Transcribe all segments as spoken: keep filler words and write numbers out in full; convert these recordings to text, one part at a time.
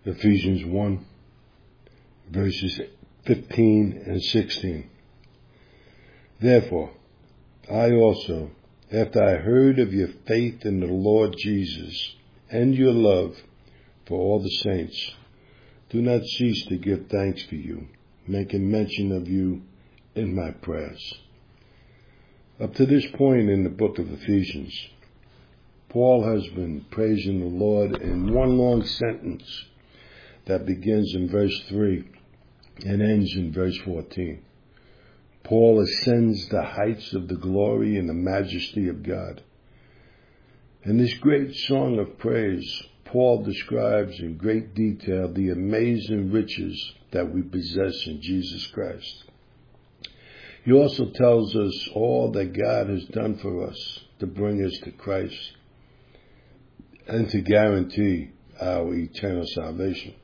Ephesians one, verses fifteen and sixteen. Therefore, I also, after I heard of your faith in the Lord Jesus and your love for all the saints, do not cease to give thanks for you, making mention of you in my prayers. Up to this point in the book of Ephesians, Paul has been praising the Lord in one long sentence that begins in verse three and ends in verse fourteen. Paul ascends the heights of the glory and the majesty of God. In this great song of praise, Paul describes in great detail the amazing riches that we possess in Jesus Christ. He also tells us all that God has done for us to bring us to Christ and to guarantee our eternal salvation.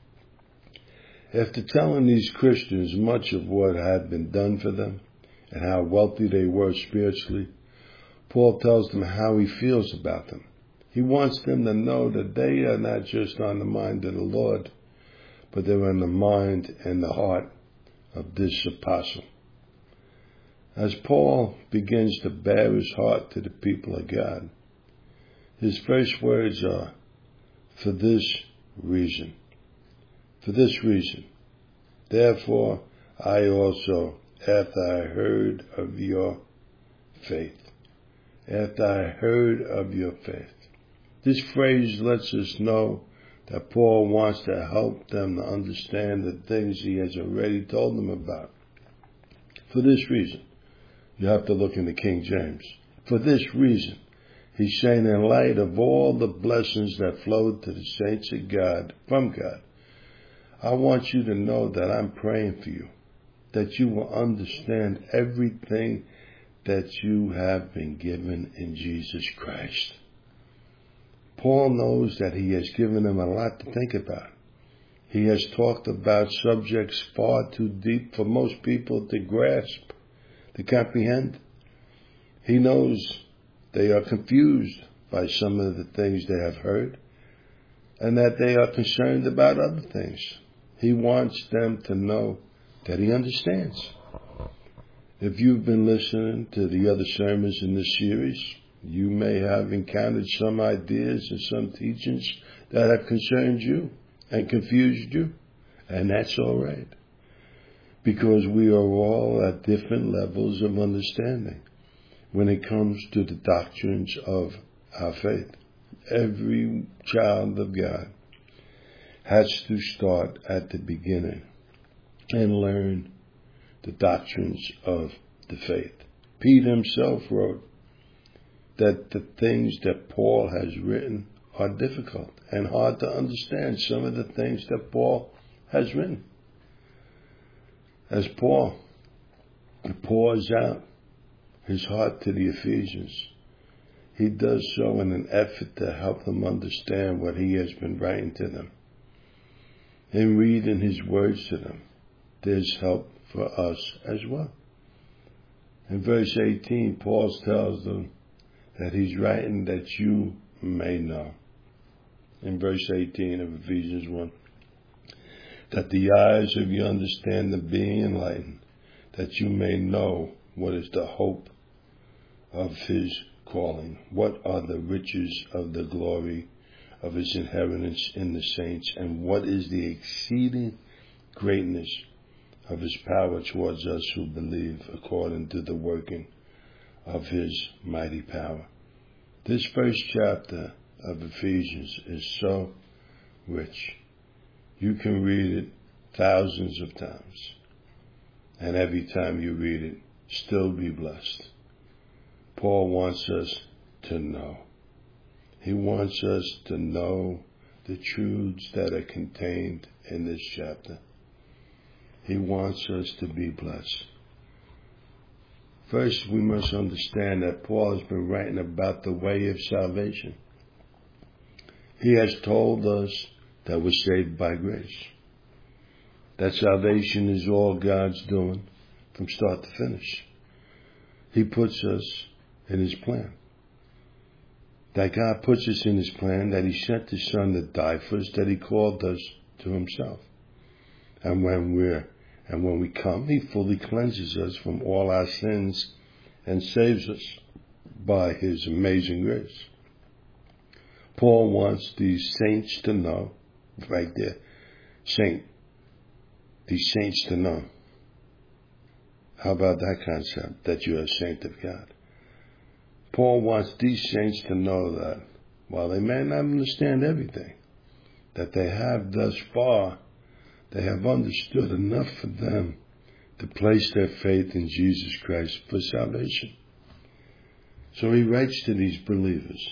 After telling these Christians much of what had been done for them and how wealthy they were spiritually, Paul tells them how he feels about them. He wants them to know that they are not just on the mind of the Lord, but they're on the mind and the heart of this apostle. As Paul begins to bare his heart to the people of God, his first words are, for this reason. For this reason, therefore, I also, after I heard of your faith, after I heard of your faith. This phrase lets us know that Paul wants to help them to understand the things he has already told them about. For this reason, you have to look in the King James. For this reason, he's saying in light of all the blessings that flowed to the saints of God, from God, I want you to know that I'm praying for you, that you will understand everything that you have been given in Jesus Christ. Paul knows that he has given them a lot to think about. He has talked about subjects far too deep for most people to grasp, to comprehend. He knows they are confused by some of the things they have heard and that they are concerned about other things. He wants them to know that he understands. If you've been listening to the other sermons in this series, you may have encountered some ideas and some teachings that have concerned you and confused you, and that's all right, because we are all at different levels of understanding when it comes to the doctrines of our faith. Every child of God has to start at the beginning and learn the doctrines of the faith. Peter himself wrote that the things that Paul has written are difficult and hard to understand, some of the things that Paul has written. As Paul pours out his heart to the Ephesians, he does so in an effort to help them understand what he has been writing to them. In reading his words to them, there's help for us as well. In verse eighteen, Paul tells them that he's writing that you may know. In verse eighteen of Ephesians one, that the eyes of your understanding being enlightened, that you may know what is the hope of his calling, what are the riches of the glory of his inheritance in the saints, and what is the exceeding greatness of his power towards us who believe, according to the working of his mighty power. This first chapter of Ephesians is so rich. You can read it thousands of times, and every time you read it, still be blessed. Paul wants us to know. He wants us to know the truths that are contained in this chapter. He wants us to be blessed. First, we must understand that Paul has been writing about the way of salvation. He has told us that we're saved by grace, that salvation is all God's doing from start to finish. He puts us in his plan. that God puts us in his plan, that he sent his son to die for us, that he called us to himself. And when we're, and when we come, he fully cleanses us from all our sins and saves us by his amazing grace. Paul wants these saints to know, right there, saint, these saints to know. How about that concept, that you're a saint of God? Paul wants these saints to know that while they may not understand everything, that they have thus far, they have understood enough for them to place their faith in Jesus Christ for salvation. So he writes to these believers.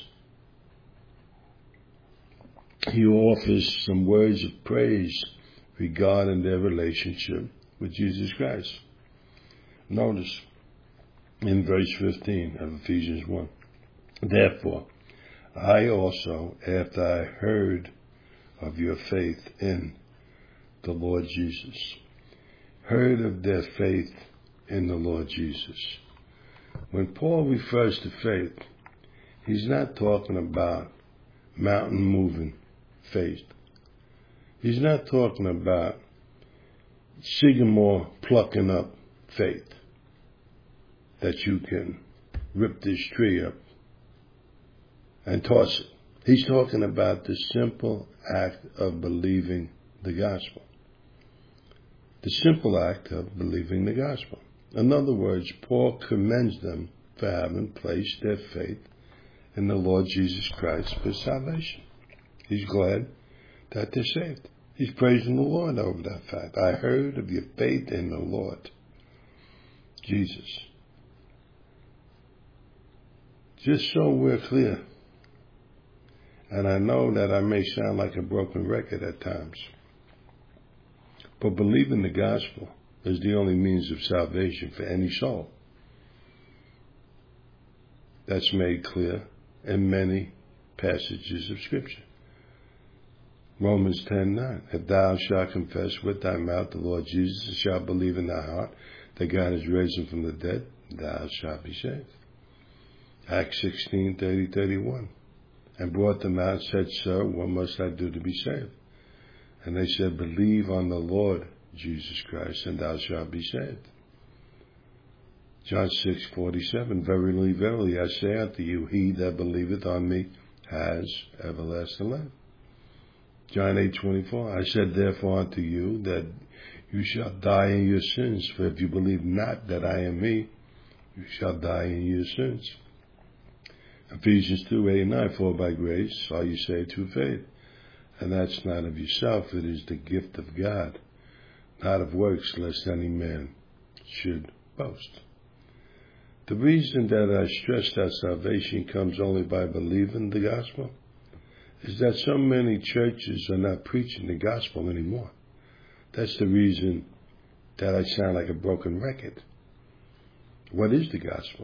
He offers some words of praise regarding their relationship with Jesus Christ. Notice in verse fifteen of Ephesians one. Therefore, I also, after I heard of your faith in the Lord Jesus, heard of their faith in the Lord Jesus. When Paul refers to faith, he's not talking about mountain moving faith. He's not talking about sycamore plucking up faith, that you can rip this tree up and toss it. He's talking about the simple act of believing the gospel. The simple act of believing the gospel. In other words, Paul commends them for having placed their faith in the Lord Jesus Christ for salvation. He's glad that they're saved. He's praising the Lord over that fact. I heard of your faith in the Lord Jesus. Just so we're clear, and I know that I may sound like a broken record at times, but believing the gospel is the only means of salvation for any soul. That's made clear in many passages of Scripture. Romans ten nine. If thou shalt confess with thy mouth the Lord Jesus, and shalt believe in thy heart that God has raised him from the dead, thou shalt be saved. Acts sixteen thirty thirty-one. And brought them out and said, Sir, what must I do to be saved? And they said, Believe on the Lord Jesus Christ, and thou shalt be saved. John six forty-seven. Verily, verily, I say unto you, he that believeth on me has everlasting life. John eight twenty-four. I said therefore unto you that you shall die in your sins, for if you believe not that I am he, you shall die in your sins. Ephesians two eight and nine. For by grace are you saved through faith, and that's not of yourself, it is the gift of God, not of works, lest any man should boast. The reason that I stress that salvation comes only by believing the gospel is that so many churches are not preaching the gospel anymore. That's the reason that I sound like a broken record. What is the gospel?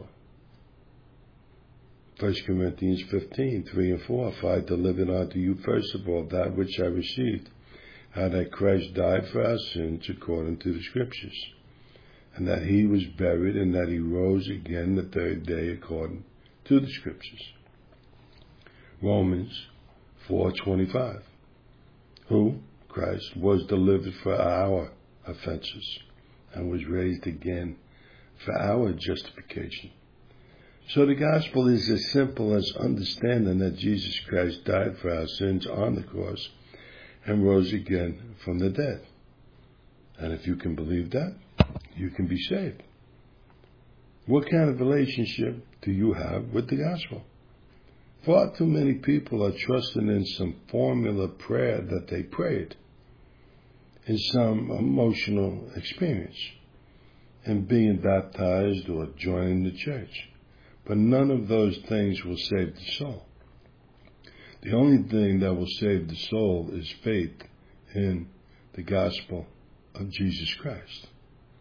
First Corinthians fifteen, three and four. For I delivered unto you first of all that which I received, how that Christ died for our sins according to the Scriptures, and that he was buried, and that he rose again the third day according to the Scriptures. Romans four twenty-five. Who, Christ, was delivered for our offenses, and was raised again for our justification. So the gospel is as simple as understanding that Jesus Christ died for our sins on the cross and rose again from the dead. And if you can believe that, you can be saved. What kind of relationship do you have with the gospel? Far too many people are trusting in some formula prayer that they prayed, in some emotional experience, in being baptized or joining the church. But none of those things will save the soul. The only thing that will save the soul is faith in the gospel of Jesus Christ.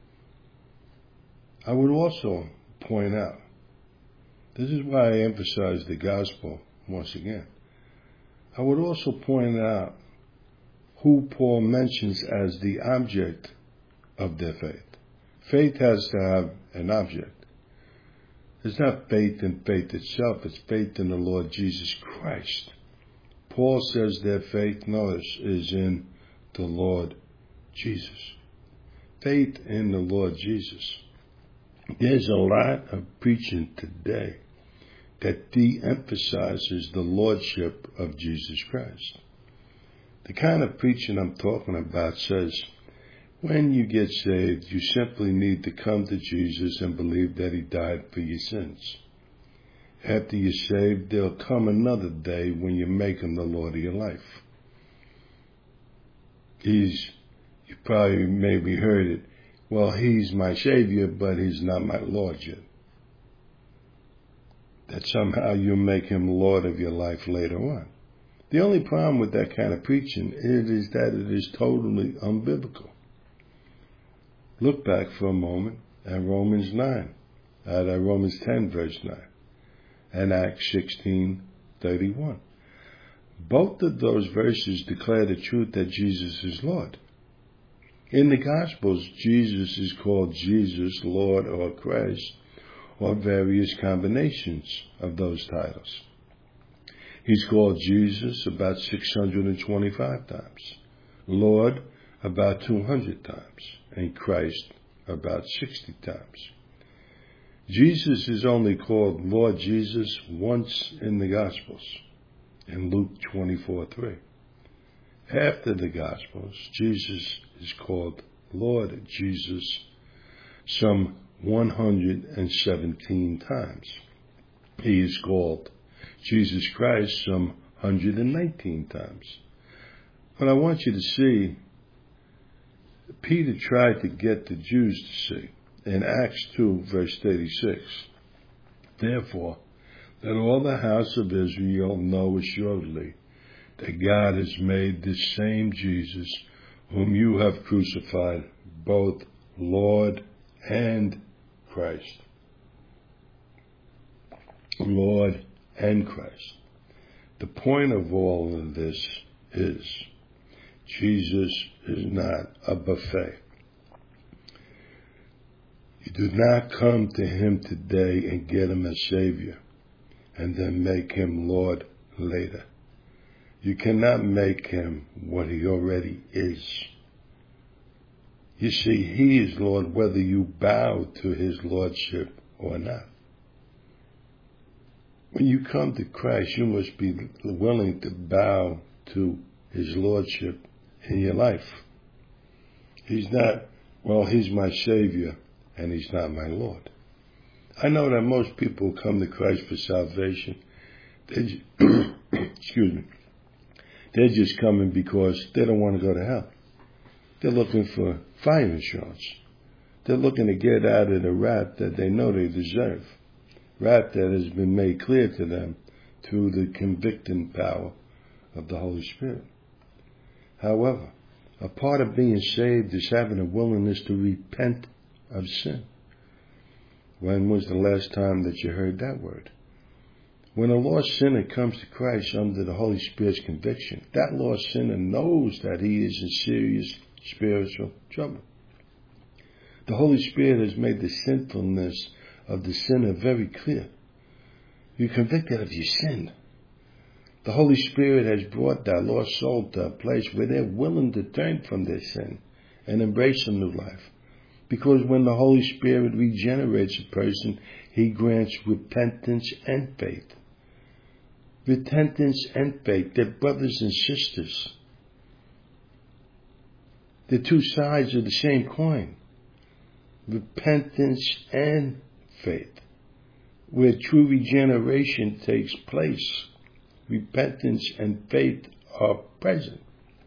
I would also point out, this is why I emphasize the gospel once again. I would also point out who Paul mentions as the object of their faith. Faith has to have an object. It's not faith in faith itself. It's faith in the Lord Jesus Christ. Paul says their faith, notice, is in the Lord Jesus. Faith in the Lord Jesus. There's a lot of preaching today that de-emphasizes the lordship of Jesus Christ. The kind of preaching I'm talking about says, when you get saved, you simply need to come to Jesus and believe that he died for your sins. After you're saved, there'll come another day when you make him the Lord of your life. He's, you probably maybe heard it, well, he's my Savior, but he's not my Lord yet. That somehow you'll make him Lord of your life later on. The only problem with that kind of preaching is that it is totally unbiblical. Look back for a moment at Romans nine, at Romans ten, verse nine, and Acts sixteen, thirty-one. Both of those verses declare the truth that Jesus is Lord. In the Gospels, Jesus is called Jesus, Lord, or Christ, or various combinations of those titles. He's called Jesus about six hundred twenty-five times, Lord about two hundred times, and Christ about sixty times. Jesus is only called Lord Jesus once in the Gospels, in Luke twenty-four three. After the Gospels, Jesus is called Lord Jesus some one hundred seventeen times. He is called Jesus Christ some one hundred nineteen times. But I want you to see, Peter tried to get the Jews to see in Acts two, verse thirty-six, therefore, let all the house of Israel know assuredly that God has made this same Jesus, whom you have crucified, both Lord and Christ. Lord and Christ. The point of all of this is Jesus is not a buffet. You do not come to him today and get him as Savior and then make him Lord later. You cannot make him what he already is. You see, he is Lord whether you bow to his lordship or not. When you come to Christ, you must be willing to bow to his lordship in your life. He's not, well, he's my Savior and he's not my Lord. I know that most people come to Christ for salvation. They, excuse me. They're just coming because they don't want to go to hell. They're looking for fire insurance. They're looking to get out of the wrath that they know they deserve. Wrath that has been made clear to them through the convicting power of the Holy Spirit. However, a part of being saved is having a willingness to repent of sin. When was the last time that you heard that word? When a lost sinner comes to Christ under the Holy Spirit's conviction, that lost sinner knows that he is in serious spiritual trouble. The Holy Spirit has made the sinfulness of the sinner very clear. You're convicted of your sin. The Holy Spirit has brought that lost soul to a place where they're willing to turn from their sin and embrace a new life. Because when the Holy Spirit regenerates a person, he grants repentance and faith. Repentance and faith, they're brothers and sisters. They're two sides of the same coin. Repentance and faith. Where true regeneration takes place, repentance and faith are present.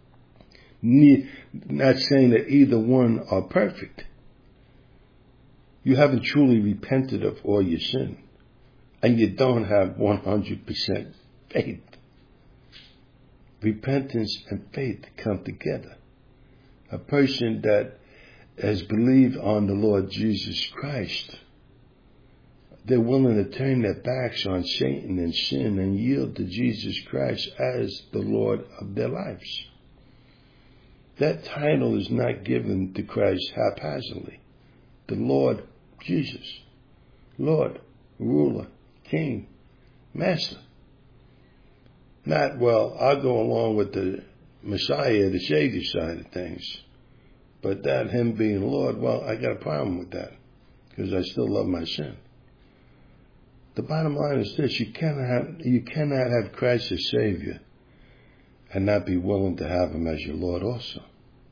Not saying that either one are perfect. You haven't truly repented of all your sin, and you don't have one hundred percent faith. Repentance and faith come together. A person that has believed on the Lord Jesus Christ, they're willing to turn their backs on Satan and sin and yield to Jesus Christ as the Lord of their lives. That title is not given to Christ haphazardly. The Lord Jesus. Lord. ruler, king, master. Not, well, I'll go along with the Messiah, the Savior side of things. But that him being Lord, well, I got a problem with that because I still love my sin. The bottom line is this: you cannot have, you cannot have Christ as Savior and not be willing to have him as your Lord also.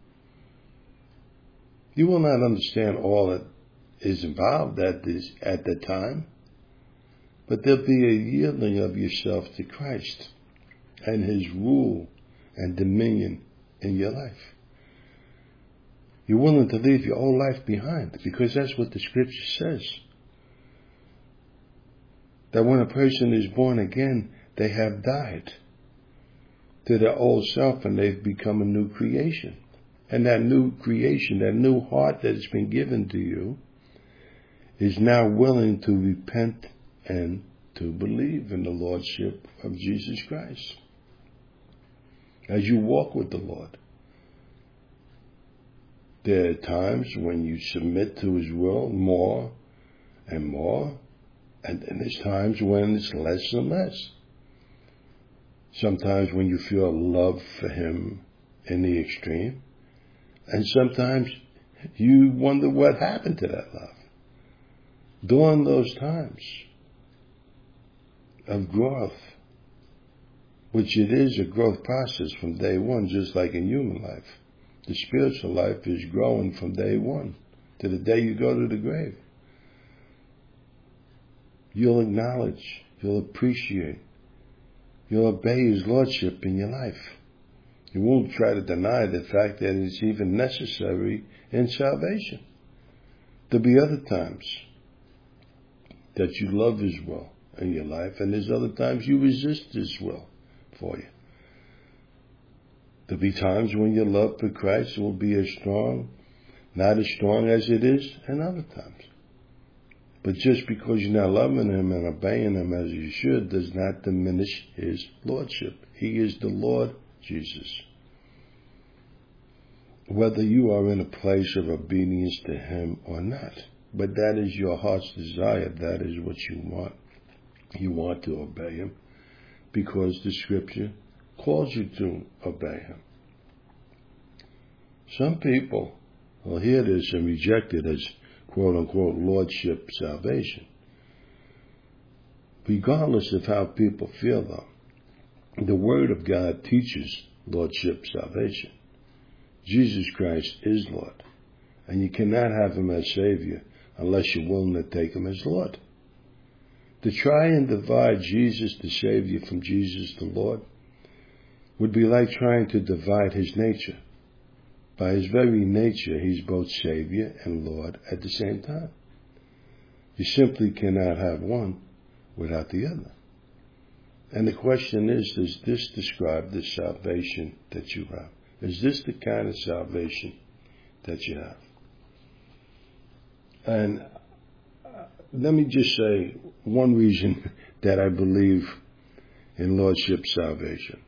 You will not understand all that is involved at this at that time, but there'll be a yielding of yourself to Christ and his rule and dominion in your life. You're willing to leave your old life behind because that's what the scripture says. That when a person is born again, they have died to their old self and they've become a new creation. And that new creation, that new heart that has been given to you, is now willing to repent and to believe in the Lordship of Jesus Christ. As you walk with the Lord, there are times when you submit to his will more and more, and then there's times when it's less and less. Sometimes when you feel love for him in the extreme, and sometimes you wonder what happened to that love. During those times of growth, which it is a growth process from day one, just like in human life. The spiritual life is growing from day one to the day you go to the grave. You'll acknowledge, you'll appreciate, you'll obey his lordship in your life. You won't try to deny the fact that it's even necessary in salvation. There'll be other times that you love his will in your life, and there's other times you resist his will for you. There'll be times when your love for Christ will be as strong, not as strong as it is in other times. But just because you're not loving him and obeying him as you should does not diminish his lordship. He is the Lord Jesus. Whether you are in a place of obedience to him or not. But that is your heart's desire. That is what you want. You want to obey him because the scripture calls you to obey him. Some people will hear this and reject it as quote-unquote lordship salvation. Regardless of how people feel, though, the Word of God teaches lordship salvation. Jesus Christ is Lord, and you cannot have him as Savior unless you're willing to take him as Lord. To try and divide Jesus the Savior from Jesus the Lord would be like trying to divide his nature. By his very nature, he's both Savior and Lord at the same time. You simply cannot have one without the other. And the question is, does this describe the salvation that you have? Is this the kind of salvation that you have? And let me just say one reason that I believe in lordship salvation.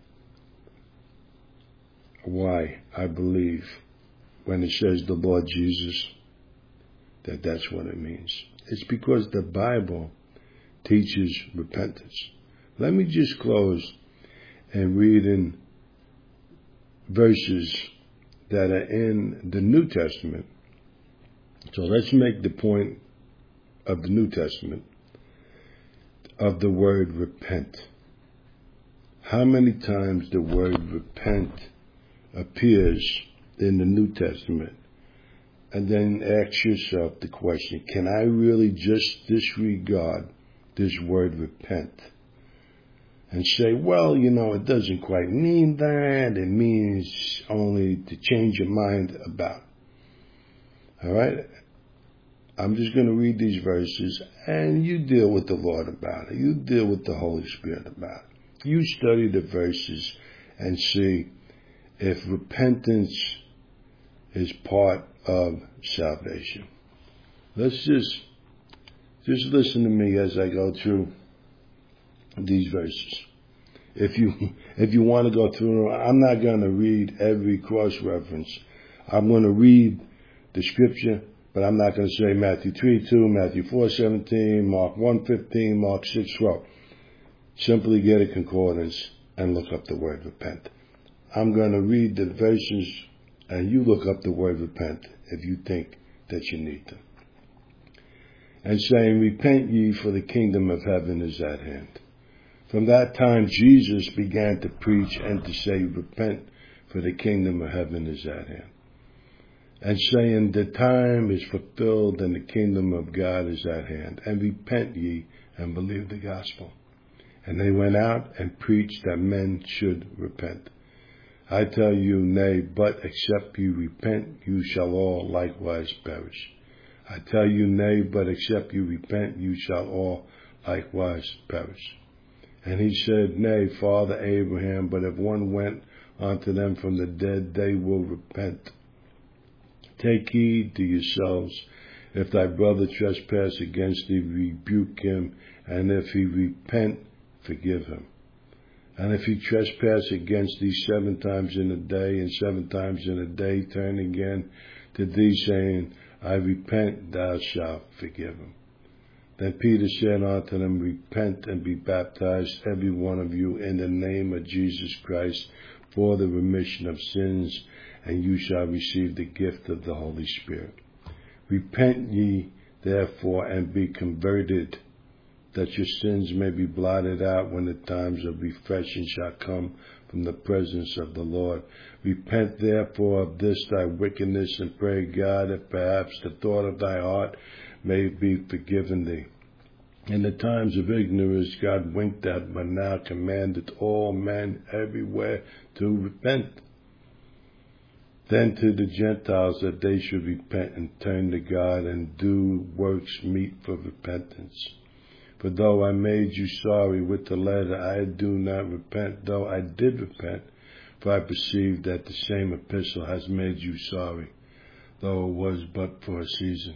Why I believe when it says the Lord Jesus, that that's what it means. It's because the Bible teaches repentance. Let me just close and read in verses that are in the New Testament. So let's make the point of the New Testament of the word repent. How many times the word repent appears in the New Testament? And then ask yourself the question, can I really just disregard this word repent and say, well, you know, it doesn't quite mean that. It means only to change your mind about. All right? I'm just going to read these verses, and you deal with the Lord about it. You deal with the Holy Spirit about it. You study the verses and see if repentance is part of salvation. Let's just, just listen to me as I go through these verses. If you, if you want to go through them, I'm not going to read every cross-reference. I'm going to read the scripture But I'm not going to say Matthew three two, Matthew four seventeen, Mark one fifteen, Mark six twelve. Simply get a concordance and look up the word repent. I'm going to read the verses and you look up the word repent if you think that you need to. And saying, repent ye, for the kingdom of heaven is at hand. From that time Jesus began to preach and to say, repent, for the kingdom of heaven is at hand. And saying, the time is fulfilled and the kingdom of God is at hand. And repent ye and believe the gospel. And they went out and preached that men should repent. I tell you, nay, but except you repent, you shall all likewise perish. I tell you, nay, but except you repent, you shall all likewise perish. And he said, nay, Father Abraham, but if one went unto them from the dead, they will repent. Take heed to yourselves. If thy brother trespass against thee, rebuke him, and if he repent, forgive him. And if he trespass against thee seven times in a day, and seven times in a day turn again to thee, saying, I repent, thou shalt forgive him. Then Peter said unto them, repent and be baptized, every one of you, in the name of Jesus Christ, for the remission of sins, and you shall receive the gift of the Holy Spirit. Repent ye, therefore, and be converted, that your sins may be blotted out when the times of refreshing shall come from the presence of the Lord. Repent therefore of this thy wickedness, and pray God that perhaps the thought of thy heart may be forgiven thee. In the times of ignorance God winked at, but now commandeth all men everywhere to repent. Then to the Gentiles that they should repent and turn to God and do works meet for repentance. For though I made you sorry with the letter, I do not repent, though I did repent, for I perceive that the same epistle has made you sorry, though it was but for a season.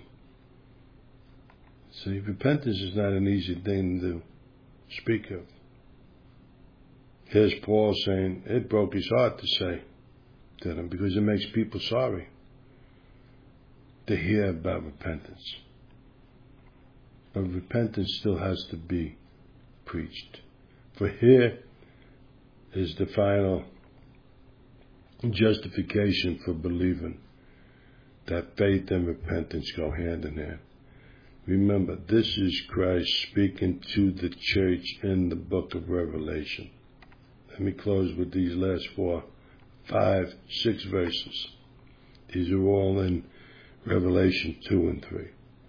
See, repentance is not an easy thing to speak of. Here's Paul saying it broke his heart to say to them, because it makes people sorry to hear about repentance. But repentance still has to be preached. For here is the final justification for believing that faith and repentance go hand in hand. Remember, this is Christ speaking to the church in the book of Revelation. Let me close with these last four, five, six verses. These are all in Revelation two and three.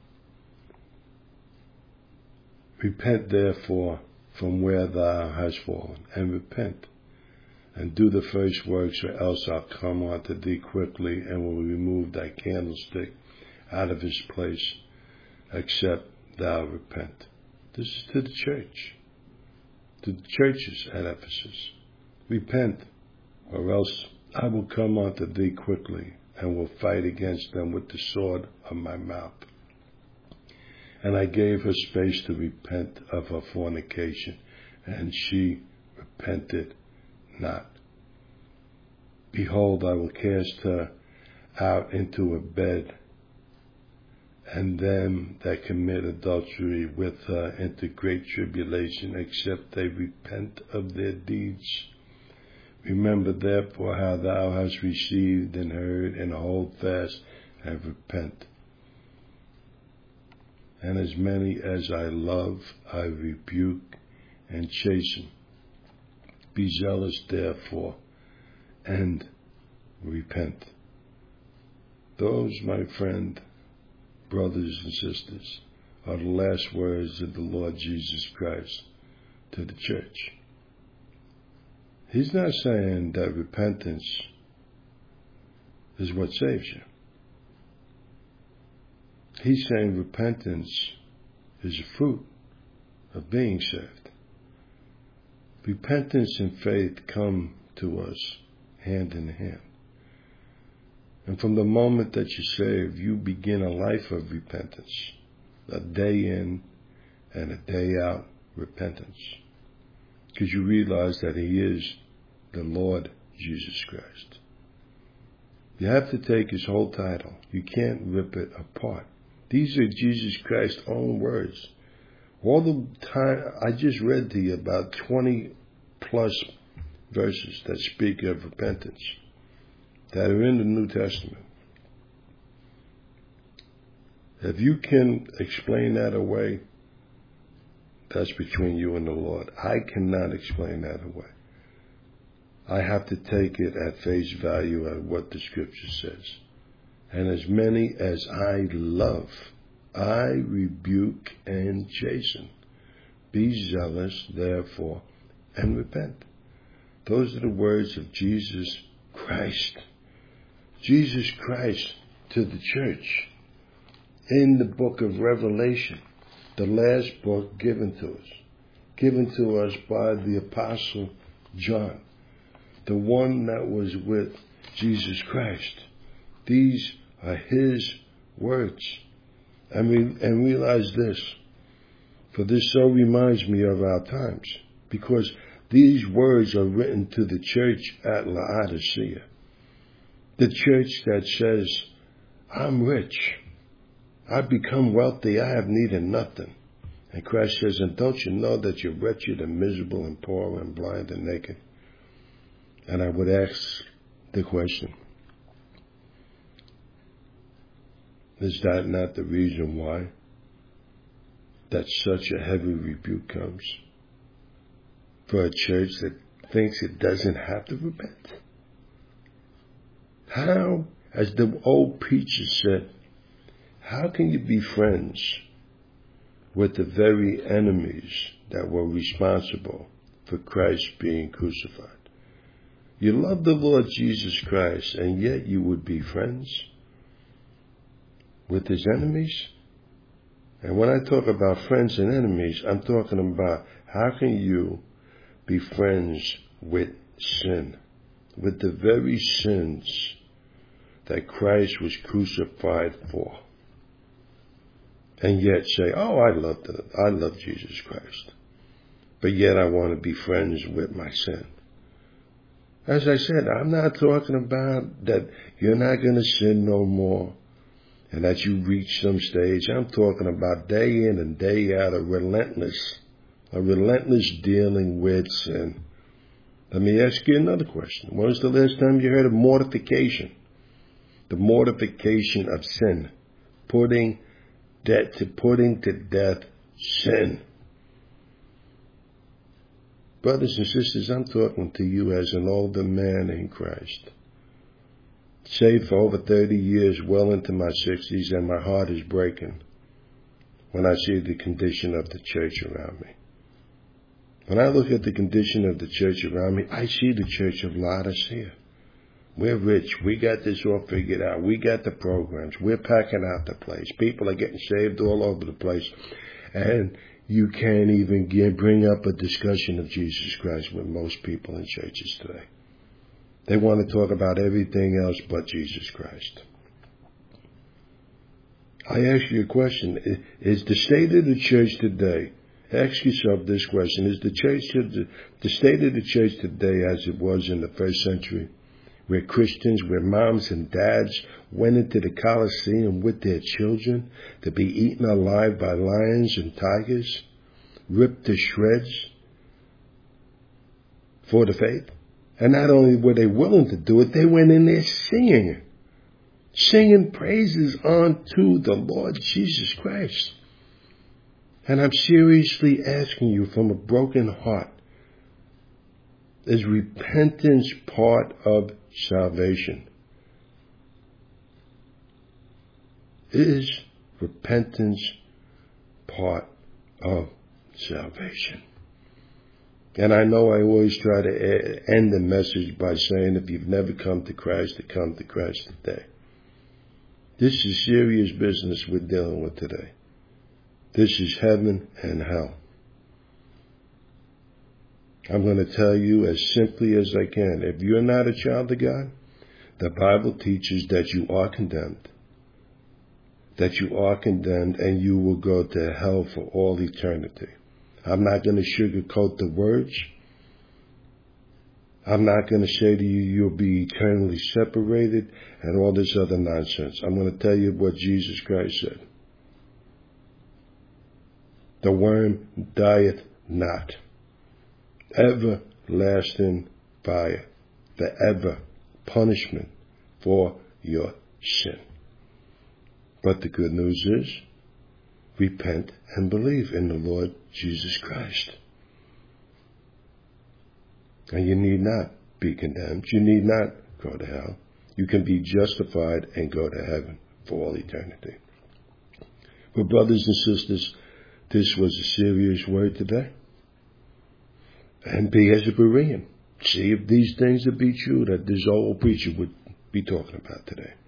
Repent therefore from where thou hast fallen, and repent, and do the first works, or else I'll come unto thee quickly, and will remove thy candlestick out of his place, except thou repent. This is to the church, to the churches at Ephesus. Repent, or else I will come unto thee quickly, and will fight against them with the sword of my mouth. And I gave her space to repent of her fornication, and she repented not. Behold, I will cast her out into a bed, and them that commit adultery with her into great tribulation, except they repent of their deeds. Remember therefore how thou hast received and heard, and hold fast and repent. And as many as I love, I rebuke and chasten. Be zealous therefore, and repent. Those, my friend, brothers and sisters, are the last words of the Lord Jesus Christ to the church. He's not saying that repentance is what saves you. He's saying repentance is a fruit of being saved. Repentance and faith come to us hand in hand. And from the moment that you're saved, you begin a life of repentance, a day in and a day out repentance, because you realize that He is the Lord Jesus Christ. You have to take his whole title. You can't rip it apart. These are Jesus Christ's own words. All the time, I just read to you about twenty plus verses that speak of repentance that are in the New Testament. If you can explain that away, that's between you and the Lord. I cannot explain that away. I have to take it at face value at what the Scripture says. And as many as I love, I rebuke and chasten. Be zealous, therefore, and repent. Those are the words of Jesus Christ. Jesus Christ to the church in the book of Revelation, the last book given to us, given to us by the Apostle John, the one that was with Jesus Christ. These are his words. And, we, and realize this, for this so reminds me of our times, because these words are written to the church at Laodicea, the church that says, I'm rich, I've become wealthy, I have needed nothing. And Christ says, and don't you know that you're wretched and miserable and poor and blind and naked? And I would ask the question, is that not the reason why that such a heavy rebuke comes for a church that thinks it doesn't have to repent? How, as the old preacher said, how can you be friends with the very enemies that were responsible for Christ being crucified? You love the Lord Jesus Christ, and yet you would be friends with his enemies? And when I talk about friends and enemies, I'm talking about how can you be friends with sin, with the very sins that Christ was crucified for, and yet say, oh, I love the, I love Jesus Christ, but yet I want to be friends with my sin. As I said, I'm not talking about that you're not going to sin no more and that you reach some stage. I'm talking about day in and day out, a relentless, a relentless dealing with sin. Let me ask you another question. When was the last time you heard of mortification? The mortification of sin. Putting death to putting to death sin. Brothers and sisters, I'm talking to you as an older man in Christ. Saved for over thirty years, well into my sixties, and my heart is breaking when I see the condition of the church around me. When I look at the condition of the church around me, I see the church of Laodicea. We're rich. We got this all figured out. We got the programs. We're packing out the place. People are getting saved all over the place. And you can't even get, bring up a discussion of Jesus Christ with most people in churches today. They want to talk about everything else but Jesus Christ. I ask you a question. Is the state of the church today, ask yourself this question, is the church, the, the state of the church today as it was in the first century, where Christians, where moms and dads went into the Colosseum with their children to be eaten alive by lions and tigers, ripped to shreds for the faith? And not only were they willing to do it, they went in there singing, singing praises unto the Lord Jesus Christ. And I'm seriously asking you from a broken heart, is repentance part of salvation? Is repentance part of salvation? And I know I always try to end the message by saying, if you've never come to Christ, to come to Christ today. This is serious business we're dealing with today. This is heaven and hell. I'm going to tell you as simply as I can. If you're not a child of God, the Bible teaches that you are condemned. That you are condemned and you will go to hell for all eternity. I'm not going to sugarcoat the words. I'm not going to say to you, you'll be eternally separated and all this other nonsense. I'm going to tell you what Jesus Christ said. The worm dieth not. Everlasting fire. The ever punishment for your sin. But the good news is, repent and believe in the Lord Jesus Christ. And you need not be condemned. You need not go to hell. You can be justified and go to heaven for all eternity. Well, brothers and sisters, this was a serious word today. And be as a Berean. See if these things would be true that this old preacher would be talking about today.